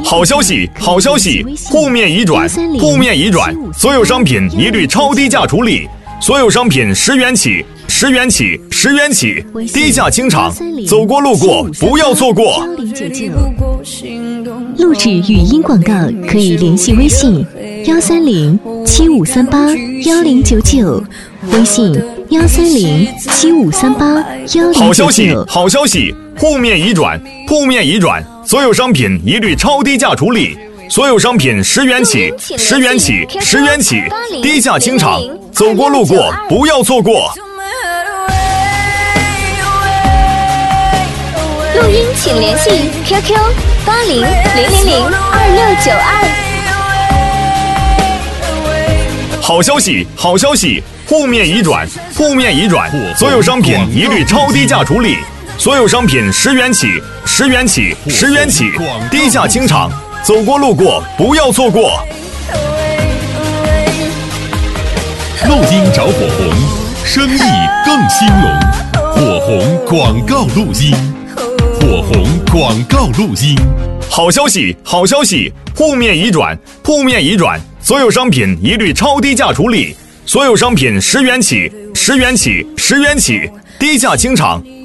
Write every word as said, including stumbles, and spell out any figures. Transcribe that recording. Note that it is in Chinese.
好消息，好消息！户面已转，户面已转，所有商品一律超低价处理，所有商品十元起，十元起，十元起，低价清场，走过路过不要错过。 录制语音广告可以联系微信幺三零七五三八幺零九九，微信幺三零七五三八幺零九九。 好消息，好消息！户面已转，户面已转，所有商品一律超低价处理，所有商品十元起，十元起，十元起，低价清场，走过路过不要错过。 录音请联系 Q Q 八零零零零二六九二。 好消息，好消息！户面已转，户面已转，所有商品一律超低价处理，所有商品十元起，十元起，十元起，低价清场，走过路过不要错过。 录音找火红，生意更兴隆。火红广告录音，火红广告录音。 好消息，好消息！户面已转，户面已转，所有商品一律超低价处理，所有商品十元起，十元起，十元起，低价清场，